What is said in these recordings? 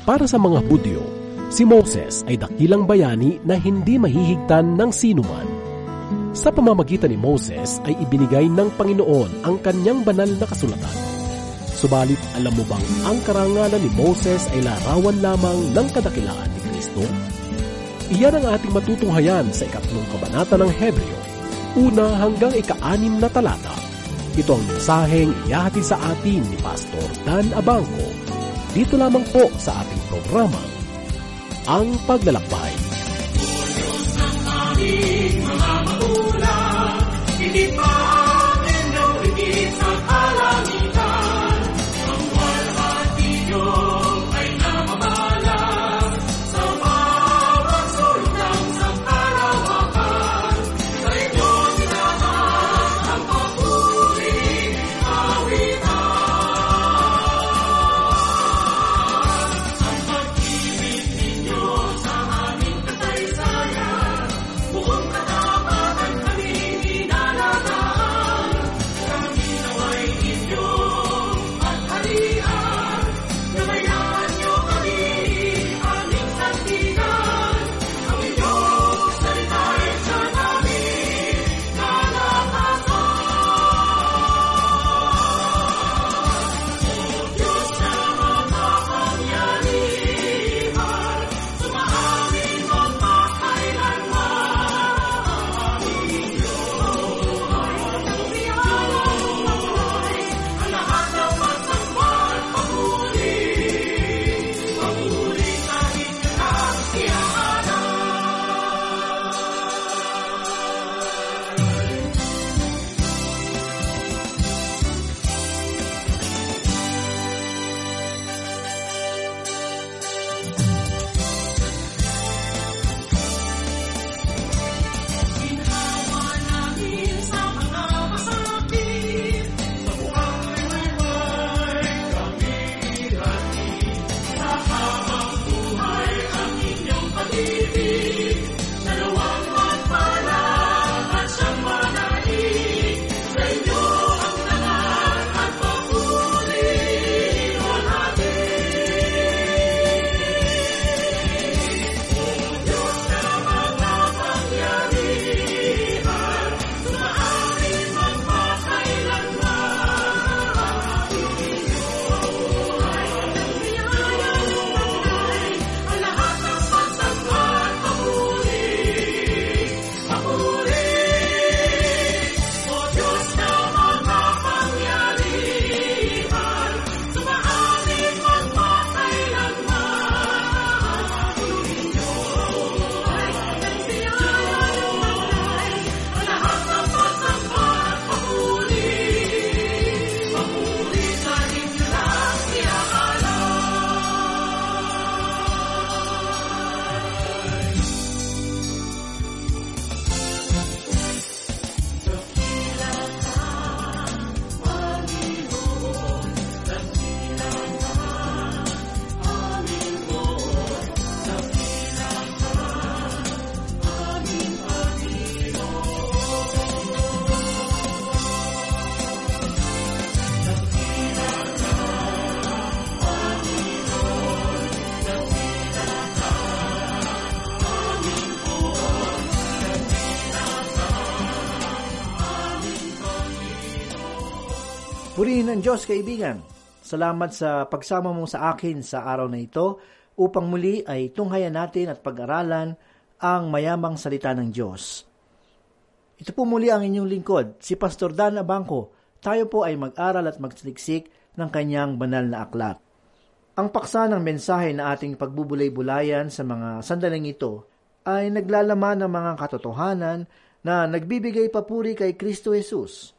Para sa mga Hudyo, si Moses ay dakilang bayani na hindi mahihigtan ng sinuman. Sa pamamagitan ni Moses ay ibinigay ng Panginoon ang kanyang banal na kasulatan. Subalit alam mo bang ang karangalan ni Moses ay larawan lamang ng kadakilaan ni Kristo? Iyan ang ating matutunghayan sa 3 kabanata ng Hebreo, 1 hanggang 6 na talata. Ito ang mensaheng ihahatid sa atin ni Pastor Dan Abangco. Dito lamang po sa ating programa, Ang Paglalakbay. Hindi pa akin daw rigid sa kalangitan, ang walhati nyo ay namamalag sa bawat sulok ng kalawakan. Sa inyong lahat ang papuri kawitan. Ang pag-ibig ninyo sa aming kasaysayan, buong katapatan kami Purihin ng Diyos, kaibigan. Salamat sa pagsama mo sa akin sa araw na ito upang muli ay tunghayan natin at pag-aralan ang mayamang salita ng Diyos. Ito po muli ang inyong lingkod, si Pastor Dan Abangco. Tayo po ay mag-aral at magsaliksik ng kanyang banal na aklat. Ang paksa ng mensahe na ating pagbubulay-bulayan sa mga sandaling ito ay naglalaman ng mga katotohanan na nagbibigay papuri kay Kristo Jesus.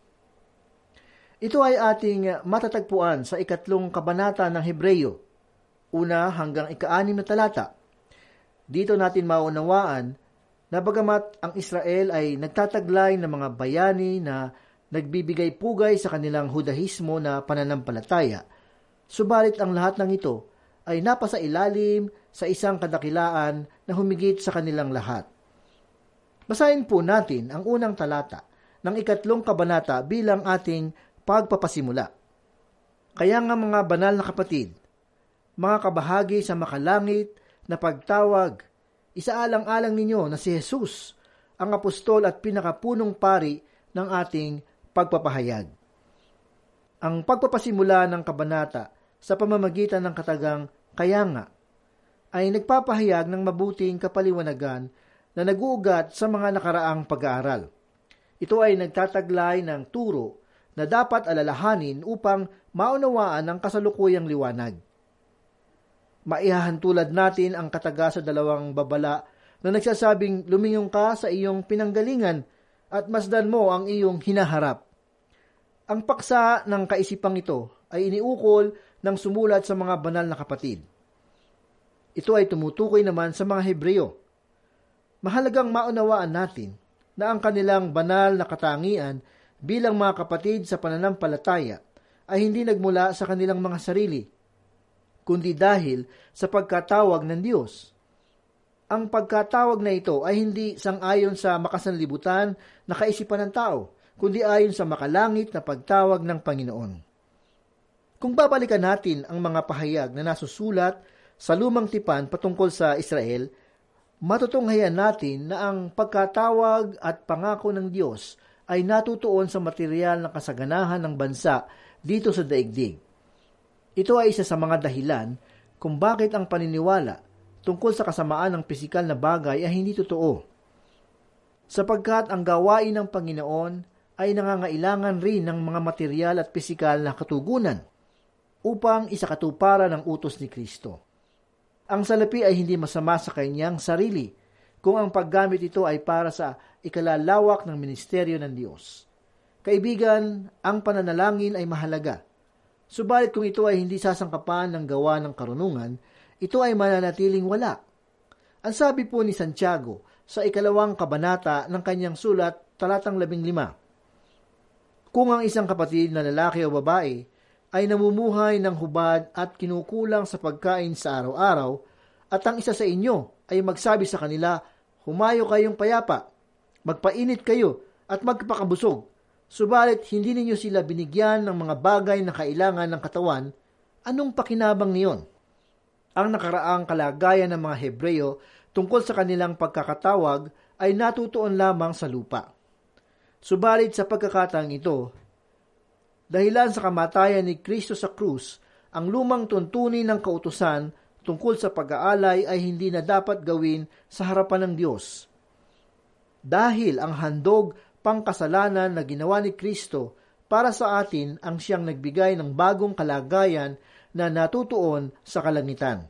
Ito ay ating matatagpuan sa 3 kabanata ng Hebreo, 1 hanggang 6 na talata. Dito natin maunawaan na bagamat ang Israel ay nagtataglay ng mga bayani na nagbibigay pugay sa kanilang Hudahismo na pananampalataya, subalit ang lahat ng ito ay napasa ilalim sa isang kadakilaan na humigit sa kanilang lahat. Basahin po natin ang unang talata ng 3 kabanata bilang ating pagpapasimula. Kaya nga mga banal na kapatid, mga kabahagi sa makalangit na pagtawag, isaalang-alang ninyo na si Jesus, ang apostol at pinakapunong pari ng ating pagpapahayag. Ang pagpapasimula ng kabanata sa pamamagitan ng katagang kaya nga ay nagpapahayag ng mabuting kapaliwanagan na nag-uugat sa mga nakaraang pag-aaral. Ito ay nagtataglay ng turo na dapat alalahanin upang maunawaan ang kasalukuyang liwanag. Maihahantulad natin ang kataga sa 2 babala na nagsasabing lumingon ka sa iyong pinanggalingan at masdan mo ang iyong hinaharap. Ang paksa ng kaisipang ito ay iniukol ng sumulat sa mga banal na kapatid. Ito ay tumutukoy naman sa mga Hebreo. Mahalagang maunawaan natin na ang kanilang banal na katangian bilang mga kapatid sa pananampalataya ay hindi nagmula sa kanilang mga sarili, kundi dahil sa pagkatawag ng Diyos. Ang pagkatawag na ito ay hindi sang-ayon sa makasanlibutan na kaisipan ng tao, kundi ayon sa makalangit na pagtawag ng Panginoon. Kung babalikan natin ang mga pahayag na nasusulat sa Lumang Tipan patungkol sa Israel, matutunghayan natin na ang pagkatawag at pangako ng Diyos ay natutuon sa material na kasaganahan ng bansa dito sa daigdig. Ito ay isa sa mga dahilan kung bakit ang paniniwala tungkol sa kasamaan ng pisikal na bagay ay hindi totoo. Sapagkat ang gawain ng Panginoon ay nangangailangan rin ng mga material at pisikal na katugunan upang isakatuparan ang utos ni Kristo. Ang salapi ay hindi masama sa kanyang sarili kung ang paggamit ito ay para sa ikalalawak ng ministeryo ng Diyos. Kaibigan, ang pananalangin ay mahalaga. Subalit kung ito ay hindi sasangkapan ng gawa ng karunungan, ito ay mananatiling wala. Ang sabi po ni Santiago sa 2 kabanata ng kanyang sulat, talatang 15, kung ang isang kapatid na lalaki o babae ay namumuhay ng hubad at kinukulang sa pagkain sa araw-araw, at ang isa sa inyo ay magsabi sa kanila, humayo kayong payapa, magpainit kayo at magpakabusog, subalit hindi ninyo sila binigyan ng mga bagay na kailangan ng katawan, anong pakinabang niyon? Ang nakaraang kalagayan ng mga Hebreo tungkol sa kanilang pagkakatawag ay natutuon lamang sa lupa. Subalit sa pagkakataong ito, dahilan sa kamatayan ni Kristo sa krus, ang lumang tuntunin ng kautusan tungkol sa pag-aalay ay hindi na dapat gawin sa harapan ng Diyos. Dahil ang handog pangkasalanan na ginawa ni Kristo para sa atin ang siyang nagbigay ng bagong kalagayan na natutuon sa kalangitan.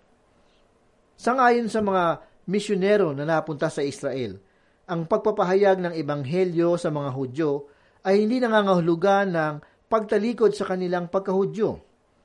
Sangayon sa mga misyonero na napunta sa Israel, ang pagpapahayag ng ebanghelyo sa mga Hudyo ay hindi nangangahulugan ng pagtalikod sa kanilang pagkahudyo.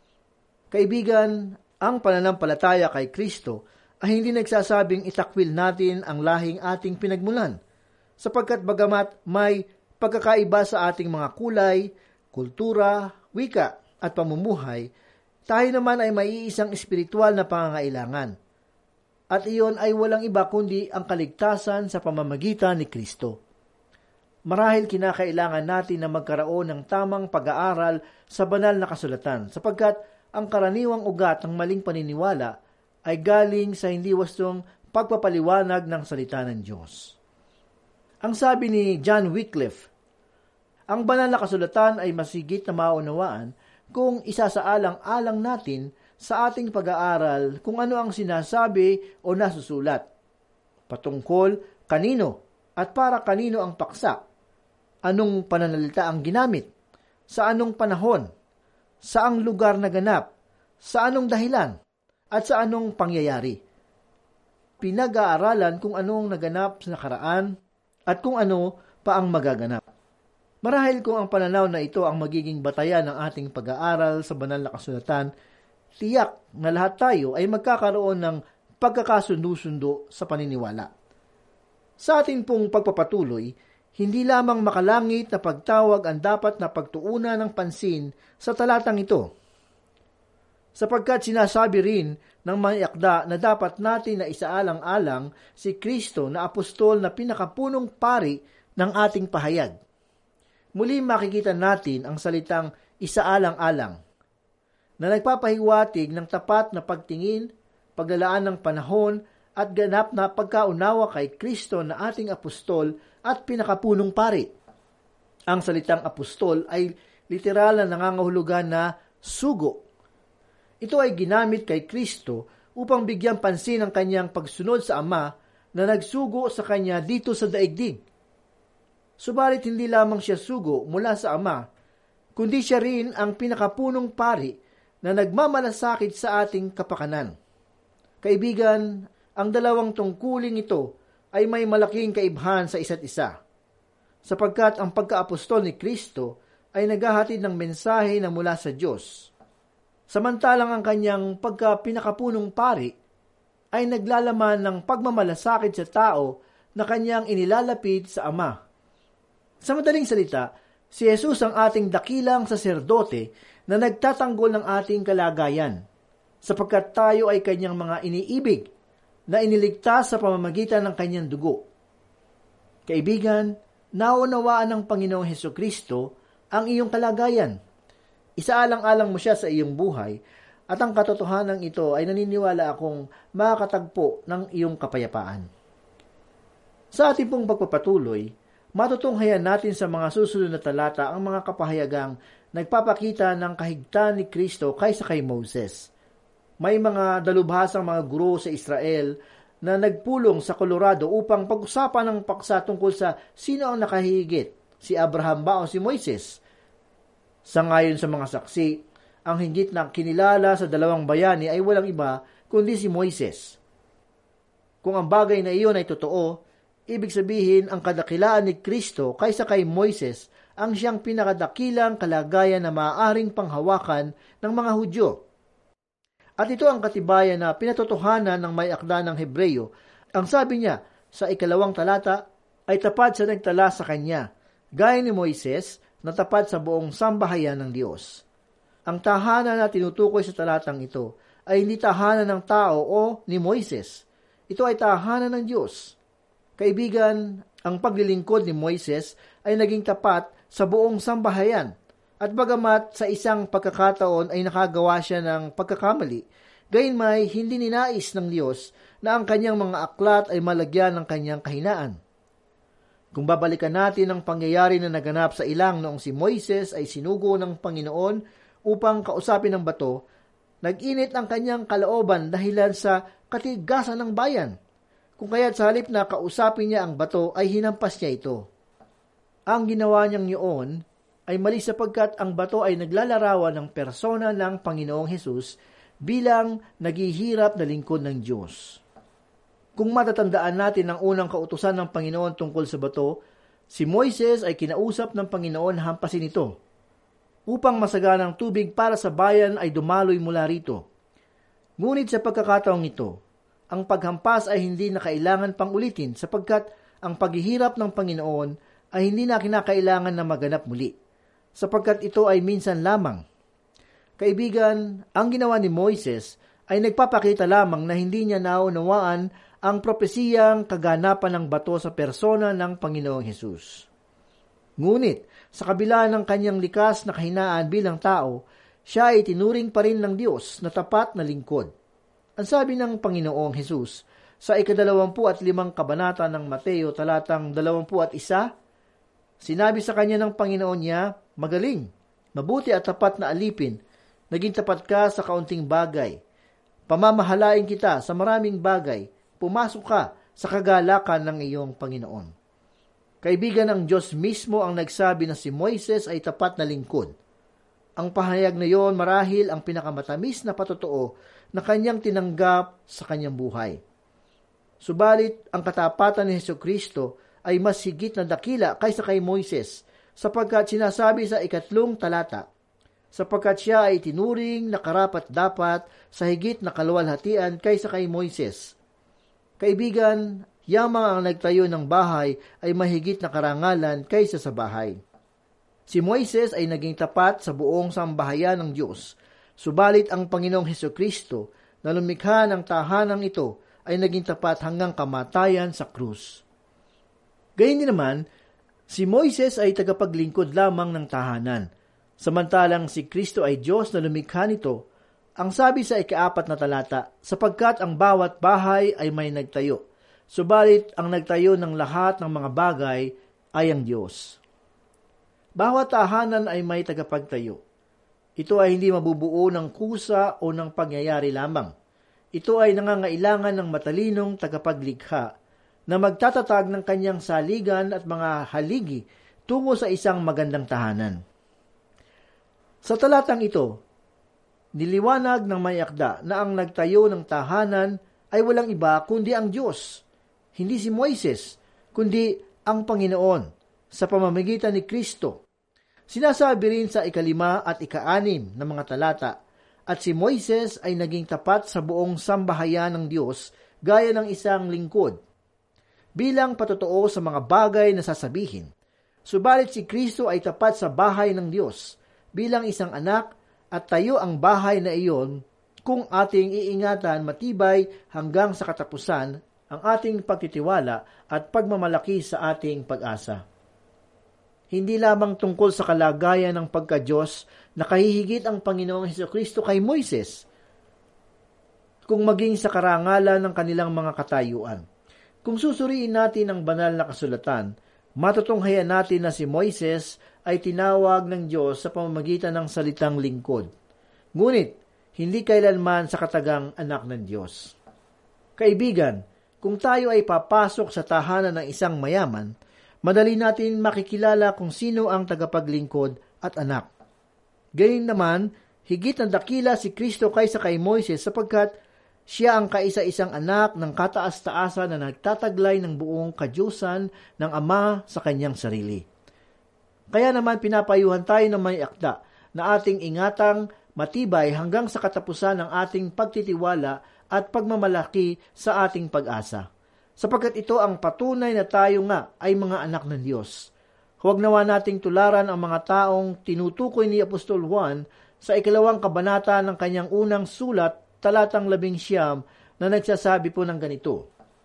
Kaibigan, ang pananampalataya kay Kristo ay hindi nagsasabing itakwil natin ang lahing ating pinagmulan, sapagkat bagamat may pagkakaiba sa ating mga kulay, kultura, wika at pamumuhay, tayo naman ay may isang espiritual na pangangailangan. At iyon ay walang iba kundi ang kaligtasan sa pamamagitan ni Kristo. Marahil kinakailangan natin na magkaroon ng tamang pag-aaral sa banal na kasulatan, sapagkat ang karaniwang ugat ng maling paniniwala ay galing sa hindi wastong pagpapaliwanag ng salita ng Diyos. Ang sabi ni John Wycliffe, ang banal na kasulatan ay masigit na maunawaan kung isasaalang-alang natin sa ating pag-aaral kung ano ang sinasabi o nasusulat, patungkol kanino at para kanino ang paksa, anong pananalita ang ginamit, sa anong panahon, saang lugar naganap, sa anong dahilan, at sa anong pangyayari. Pinag-aaralan kung anong naganap sa nakaraan at kung ano pa ang magaganap. Marahil kung ang pananaw na ito ang magiging batayan ng ating pag-aaral sa banal na kasulatan, tiyak na lahat tayo ay magkakaroon ng pagkakasundo-sundo sa paniniwala. Sa ating pong pagpapatuloy, hindi lamang makalangit na pagtawag ang dapat na pagtuunan ng pansin sa talatang ito, sapagkat sinasabi rin ng mga akda na dapat natin na isaalang-alang si Kristo na apostol na pinakapunong pari ng ating pahayag. Muli makikita natin ang salitang isaalang-alang. na nagpapahiwatig ng tapat na pagtingin, paglalaan ng panahon, at ganap na pagkaunawa kay Kristo na ating apostol at pinakapunong pari. Ang salitang apostol ay literal na nangangahulugan na sugo. Ito ay ginamit kay Kristo upang bigyan pansin ang kanyang pagsunod sa Ama na nagsugo sa kanya dito sa daigdig. Subalit hindi lamang siya sugo mula sa Ama, kundi siya rin ang pinakapunong pari na nagmamalasakit sa ating kapakanan. Kaibigan, ang dalawang tungkuling ito ay may malaking kaibhan sa isa't isa, sapagkat ang pagka-apostol ni Kristo ay naghahatid ng mensahe na mula sa Diyos, samantalang ang kanyang pagka-pinakapunong pari ay naglalaman ng pagmamalasakit sa tao na kanyang inilalapit sa Ama. Sa madaling salita, si Jesus ang ating dakilang saserdote na nagtatanggol ng ating kalagayan, sapagkat tayo ay kanyang mga iniibig na iniligtas sa pamamagitan ng kanyang dugo. Kaibigan, naunawaan ng Panginoong Hesukristo ang iyong kalagayan. Isaalang-alang mo siya sa iyong buhay, at ang katotohanan ito ay naniniwala akong makakatagpo ng iyong kapayapaan. Sa ating pong pagpapatuloy, matutunghayan natin sa mga susunod na talata ang mga kapahayagang nagpapakita ng kahigtan ni Kristo kaysa kay Moses. May mga dalubhasang mga guro sa Israel na nagpulong sa Colorado upang pag-usapan ng paksa tungkol sa sino ang nakahigit, si Abraham ba o si Moises. Sangayon sa mga saksi, ang hinggit na kinilala sa dalawang bayani ay walang iba kundi si Moises. Kung ang bagay na iyon ay totoo, ibig sabihin ang kadakilaan ni Kristo kaysa kay Moises ang siyang pinakadakilang kalagayan na maaaring panghawakan ng mga Hudyo. At ito ang katibayan na pinatotohanan ng may akda ng Hebreyo. Ang sabi niya sa 2 talata ay tapat sa nagtala sa kanya, gaya ni Moises na tapat sa buong sambahayan ng Diyos. Ang tahanan na tinutukoy sa talatang ito ay hindi tahanan ng tao o ni Moises. Ito ay tahanan ng Diyos. Kaibigan, ang paglilingkod ni Moises ay naging tapat sa buong sambahayan. At bagamat sa isang pagkakataon ay nakagawa siya ng pagkakamali, gayunmay hindi ninais ng Diyos na ang kanyang mga aklat ay malagyan ng kanyang kahinaan. Kung babalikan natin ang pangyayari na naganap sa ilang noong si Moises ay sinugo ng Panginoon upang kausapin ang bato, nag-init ang kanyang kalooban dahilan sa katigasan ng bayan. Kung kaya't sa halip na kausapin niya ang bato ay hinampas niya ito. Ang ginawa niyang yun ay mali sapagkat ang bato ay naglalarawan ng persona ng Panginoong Hesus bilang naghihirap na lingkod ng Diyos. Kung matatandaan natin ang unang kautusan ng Panginoon tungkol sa bato, si Moises ay kinausap ng Panginoon na hampasin ito, upang masaganang tubig para sa bayan ay dumaloy mula rito. Ngunit sa pagkakataong ito, ang paghampas ay hindi na kailangan pang ulitin sapagkat ang paghihirap ng Panginoon ay hindi na kinakailangan na maganap muli, sapagkat ito ay minsan lamang. Kaibigan, ang ginawa ni Moises ay nagpapakita lamang na hindi niya naunawaan ang propesiyang kaganapan ng bato sa persona ng Panginoong Hesus. Ngunit, sa kabila ng kanyang likas na kahinaan bilang tao, siya ay tinuring pa rin ng Diyos na tapat na lingkod. Ang sabi ng Panginoong Hesus sa 25 kabanata ng Mateo talatang 21, sinabi sa kanya ng Panginoon niya, "Magaling, mabuti at tapat na alipin, naging tapat ka sa kaunting bagay. Pamamahalain kita sa maraming bagay, pumasok ka sa kagalakan ng iyong Panginoon." Kaibigan, ang Diyos mismo ang nagsabi na si Moises ay tapat na lingkod. Ang pahayag na iyon marahil ang pinakamatamis na patotoo na kanyang tinanggap sa kanyang buhay. Subalit, ang katapatan ni Hesukristo ay mas higit na dakila kaysa kay Moises, sapagkat sinasabi sa 3 talata, sapagkat siya ay tinuring na karapat-dapat sa higit na kaluwalhatian kaysa kay Moises. Kaibigan, yamang ang nagtayo ng bahay ay mahigit na karangalan kaysa sa bahay. Si Moises ay naging tapat sa buong sambahayan ng Diyos, subalit ang Panginoong Hesukristo na lumikha ng tahanang ito ay naging tapat hanggang kamatayan sa krus. Gayun din naman, si Moises ay tagapaglingkod lamang ng tahanan, Samantalang si Kristo ay Diyos na lumikha nito, ang sabi sa 4 na talata, sapagkat ang bawat bahay ay may nagtayo, subalit ang nagtayo ng lahat ng mga bagay ay ang Diyos. Bawat tahanan ay may tagapagtayo. Ito ay hindi mabubuo ng kusa o ng pangyayari lamang. Ito ay nangangailangan ng matalinong tagapaglikha na magtatatag ng kanyang saligan at mga haligi tungo sa isang magandang tahanan. Sa talatang ito, niliwanag ng may akda na ang nagtayo ng tahanan ay walang iba kundi ang Diyos. Hindi si Moises, kundi ang Panginoon sa pamamagitan ni Kristo. Sinasabi rin sa 5 at 6 na mga talata, at si Moises ay naging tapat sa buong sambahayan ng Diyos gaya ng isang lingkod, bilang patotoo sa mga bagay na sasabihin. Subalit si Kristo ay tapat sa bahay ng Diyos, bilang isang anak, at tayo ang bahay na iyon kung ating iingatan matibay hanggang sa katapusan ang ating pagtitiwala at pagmamalaki sa ating pag-asa. Hindi lamang tungkol sa kalagayan ng pagka-Diyos na kahihigit ang Panginoong Hesukristo kay Moises, kung maging sa karangalan ng kanilang mga katayuan. Kung susuriin natin ang banal na kasulatan, matutunghayan natin na si Moises ay tinawag ng Diyos sa pamamagitan ng salitang lingkod. Ngunit, hindi kailanman sa katagang anak ng Diyos. Kaibigan, kung tayo ay papasok sa tahanan ng isang mayaman, madali natin makikilala kung sino ang tagapaglingkod at anak. Gayun naman, higit na dakila si Kristo kaysa kay Moises sapagkat siya ang kaisa-isang anak ng kataas-taasan na nagtataglay ng buong kadyusan ng Ama sa kanyang sarili. Kaya naman pinapayuhan tayo ng may akda na ating ingatang matibay hanggang sa katapusan ng ating pagtitiwala at pagmamalaki sa ating pag-asa. Sapagkat ito ang patunay na tayo nga ay mga anak ng Diyos. Huwag nawa nating tularan ang mga taong tinutukoy ni Apostol Juan sa 2 kabanata ng kanyang unang sulat, talatang 11, na nagsasabi po ng ganito.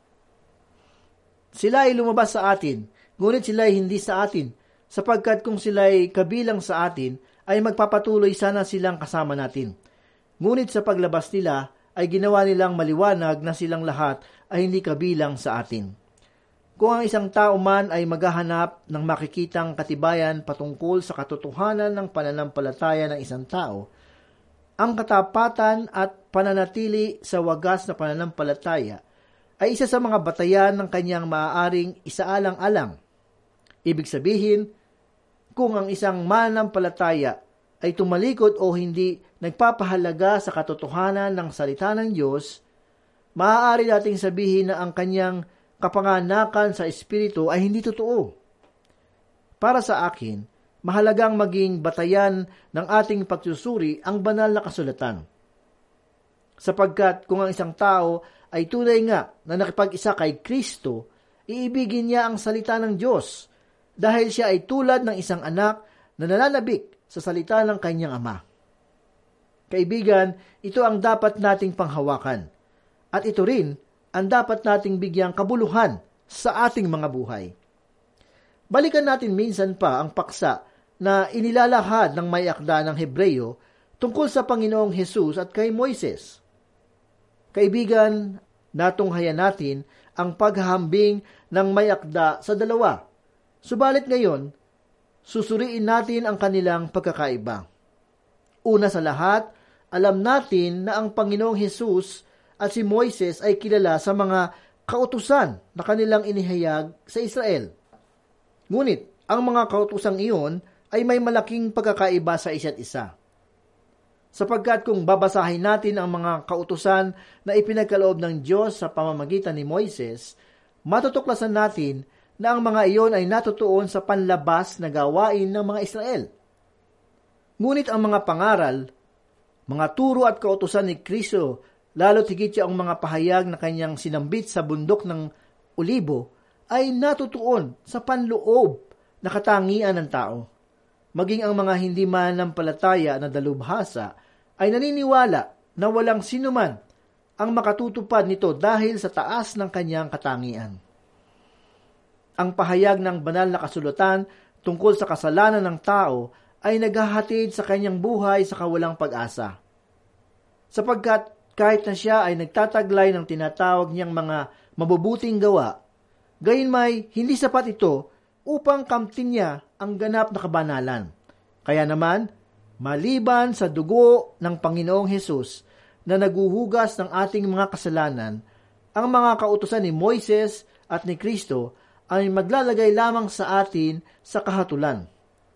Sila ay lumabas sa atin, ngunit sila ay hindi sa atin, sapagkat kung sila ay kabilang sa atin, ay magpapatuloy sana silang kasama natin. Ngunit sa paglabas nila, ay ginawa nilang maliwanag na silang lahat ay hindi kabilang sa atin. Kung ang isang tao man ay maghahanap ng makikitang katibayan patungkol sa katotohanan ng pananampalataya ng isang tao, ang katapatan at pananatili sa wagas na pananampalataya ay isa sa mga batayan ng kanyang maaaring isaalang-alang. Ibig sabihin, kung ang isang mananampalataya ay tumalikod o hindi nagpapahalaga sa katotohanan ng salita ng Diyos, maaari nating sabihin na ang kanyang kapanganakan sa Espiritu ay hindi totoo. Para sa akin, mahalagang maging batayan ng ating pagsusuri ang banal na kasulatan. Sapagkat kung ang isang tao ay tunay nga na nakipag-isa kay Kristo, iibigin niya ang salita ng Diyos dahil siya ay tulad ng isang anak na nananabik sa salita ng kanyang ama. Kaibigan, ito ang dapat nating panghawakan. At ito rin ang dapat nating bigyang kabuluhan sa ating mga buhay. Balikan natin minsan pa ang paksa na inilalahad ng may akda ng Hebreyo tungkol sa Panginoong Hesus at kay Moises. Kaibigan, natunghayan natin ang paghahambing ng may akda sa dalawa. Subalit ngayon, susuriin natin ang kanilang pagkakaiba. Una sa lahat, alam natin na ang Panginoong Hesus at si Moises ay kilala sa mga kautusan na kanilang inihayag sa Israel. Ngunit, ang mga kautusang iyon ay may malaking pagkakaiba sa isa't isa. Sapagkat kung babasahin natin ang mga kautusan na ipinagkaloob ng Diyos sa pamamagitan ni Moises, matutuklasan natin na ang mga iyon ay natutuon sa panlabas na gawain ng mga Israel. Ngunit ang mga pangaral, mga turo at kautusan ni Kristo, lalo't higit ang mga pahayag na kanyang sinambit sa bundok ng Olibo, ay natutuon sa panloob na katangian ng tao. Maging ang mga hindi mananampalataya na dalubhasa ay naniniwala na walang sinuman ang makatutupad nito dahil sa taas ng kanyang katangian. Ang pahayag ng banal na kasulatan tungkol sa kasalanan ng tao ay naghahatid sa kanyang buhay sa kawalang pag-asa. Sapagkat kahit na siya ay nagtataglay ng tinatawag niyang mga mabubuting gawa, gayunmay hindi sapat ito upang kamtin niya ang ganap na kabanalan. Kaya naman, maliban sa dugo ng Panginoong Hesus na naguhugas ng ating mga kasalanan, ang mga kautusan ni Moises at ni Kristo ay maglalagay lamang sa atin sa kahatulan.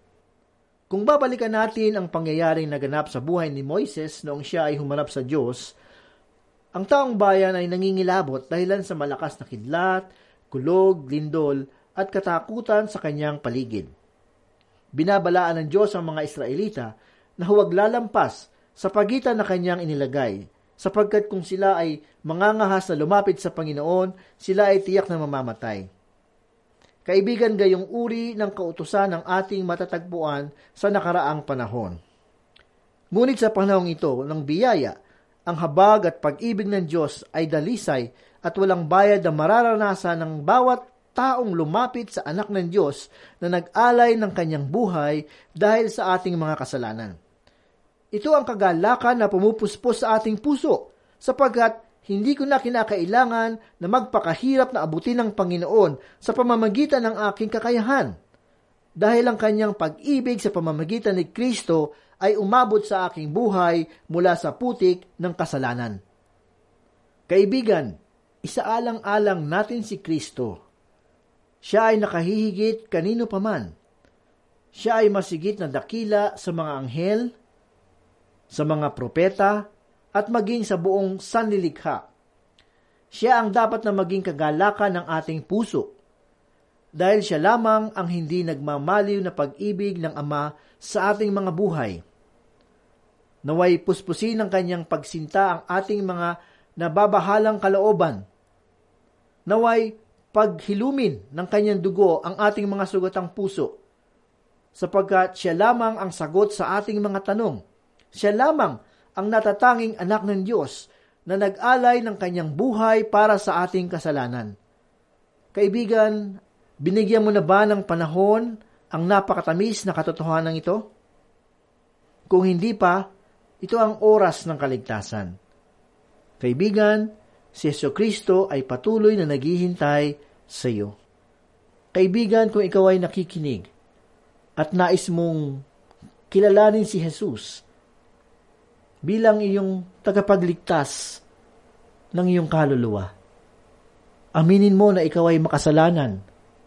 Kung babalikan natin ang pangyayaring naganap sa buhay ni Moises noong siya ay humarap sa Diyos, ang taong bayan ay nangingilabot dahilan sa malakas na kidlat, kulog, lindol, at katakutan sa kanyang paligid. Binabalaan ng Diyos ang mga Israelita na huwag lalampas sa pagitan na kanyang inilagay, sapagkat kung sila ay mangangahas na lumapit sa Panginoon, sila ay tiyak na mamamatay. Kaibigan, gayong uri ng kautusan ng ating matatagpuan sa nakaraang panahon. Ngunit sa panahong ito ng biyaya, ang habag at pag-ibig ng Diyos ay dalisay at walang bayad na mararanasan ng bawat taong lumapit sa anak ng Diyos na nag-alay ng kanyang buhay dahil sa ating mga kasalanan. Ito ang kagalakan na pumupuspos sa ating puso, sapagkat hindi ko na kinakailangan na magpakahirap na abutin ng Panginoon sa pamamagitan ng aking kakayahan. Dahil ang kanyang pag-ibig sa pamamagitan ni Kristo ay umabot sa aking buhay mula sa putik ng kasalanan. Kaibigan, isaalang-alang natin si Kristo. Siya ay nakahihigit kanino paman. Siya ay masigit na dakila sa mga anghel, sa mga propeta, at maging sa buong sanlilikha. Siya ang dapat na maging kagalakan ng ating puso, dahil siya lamang ang hindi nagmamaliw na pag-ibig ng Ama sa ating mga buhay. Naway puspusin ng kanyang pagsinta ang ating mga nababahalang kalooban. Naway paghilumin ng kanyang dugo ang ating mga sugatang puso, sapagkat siya lamang ang sagot sa ating mga tanong. Siya lamang ang natatanging anak ng Diyos na nag-alay ng kanyang buhay para sa ating kasalanan. Kaibigan, binigyan mo na ba ng panahon ang napakatamis na katotohanan ito? Kung hindi pa, ito ang oras ng kaligtasan. Kaibigan, si Jesucristo ay patuloy na naghihintay sa iyo. Kaibigan, kung ikaw ay nakikinig at nais mong kilalanin si Jesus bilang iyong tagapagligtas ng iyong kaluluwa, aminin mo na ikaw ay makasalanan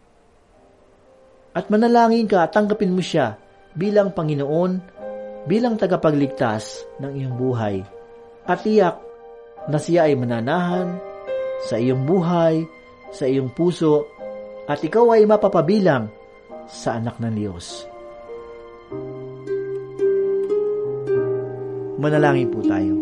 at manalangin ka at tanggapin mo siya bilang Panginoon, bilang tagapagligtas ng iyong buhay, at tiyak na siya ay mananahan sa iyong buhay, sa iyong puso, at ikaw ay mapapabilang sa anak ng Diyos. Manalangin po tayo.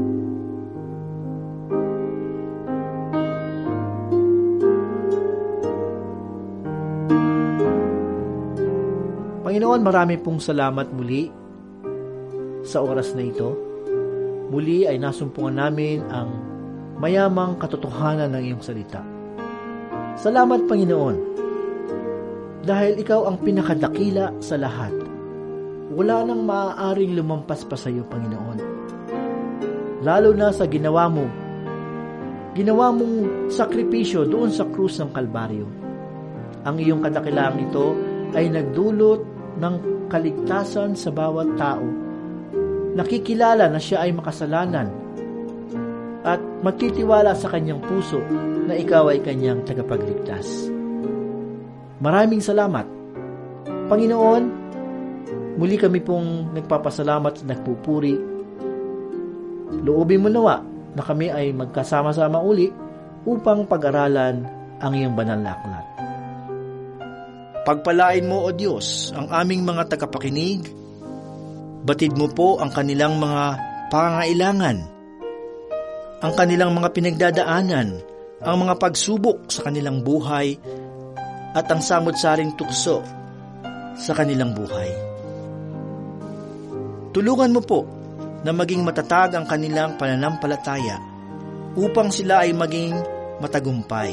Panginoon, marami pong salamat muli sa oras na ito. Muli ay nasumpungan namin ang mayamang katotohanan ng iyong salita. Salamat, Panginoon, dahil ikaw ang pinakadakila sa lahat. Wala nang maaaring lumampas pa sa iyo, Panginoon. Lalo na sa ginawa mong sakripisyo doon sa krus ng Kalbaryo. Ang iyong kadakilaang ito ay nagdulot ng kaligtasan sa bawat tao. Nakikilala na siya ay makasalanan at magtitiwala sa kanyang puso na ikaw ay kanyang tagapagligtas. Maraming salamat. Panginoon, muli kami pong nagpapasalamat at nagpupuri. Loobin mo nawa na kami ay magkasama-sama uli upang pag-aralan ang iyong banal na aklat. Pagpalain mo, O Diyos, ang aming mga tagapakinig. Batid mo po ang kanilang mga pangangailangan, ang kanilang mga pinagdadaanan, ang mga pagsubok sa kanilang buhay, at ang samot-saring tukso sa kanilang buhay. Tulungan mo po na maging matatag ang kanilang pananampalataya upang sila ay maging matagumpay.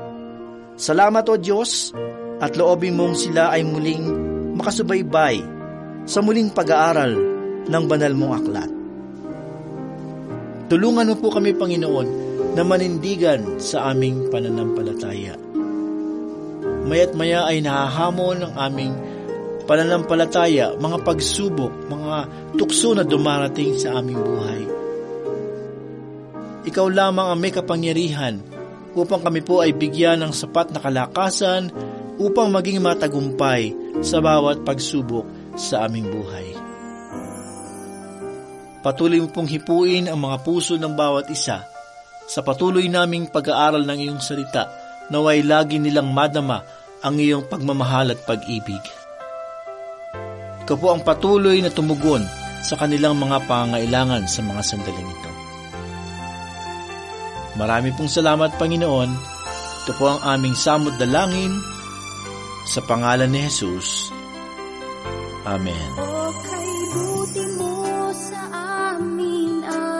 Salamat, O Diyos, at loobin mong sila ay muling makasubaybay sa muling pag-aaral ng banal mong aklat. Tulungan mo po kami, Panginoon, na manindigan sa aming pananampalataya. Maya't maya ay nahahamon ng aming pananampalataya, mga pagsubok, mga tukso na dumarating sa aming buhay. Ikaw lamang ang may kapangyarihan upang kami po ay bigyan ng sapat na kalakasan upang maging matagumpay sa bawat pagsubok sa aming buhay. Patuloy mo pong hipuin ang mga puso ng bawat isa sa patuloy naming pag-aaral ng iyong salita, naway lagi nilang madama ang iyong pagmamahal at pag-ibig. Ikaw po ang patuloy na tumugon sa kanilang mga pangangailangan sa mga sandaling ito. Marami pong salamat, Panginoon. Ito po ang aming samod dalangin sa pangalan ni Jesus. Amen. O kay buti mo sa amin,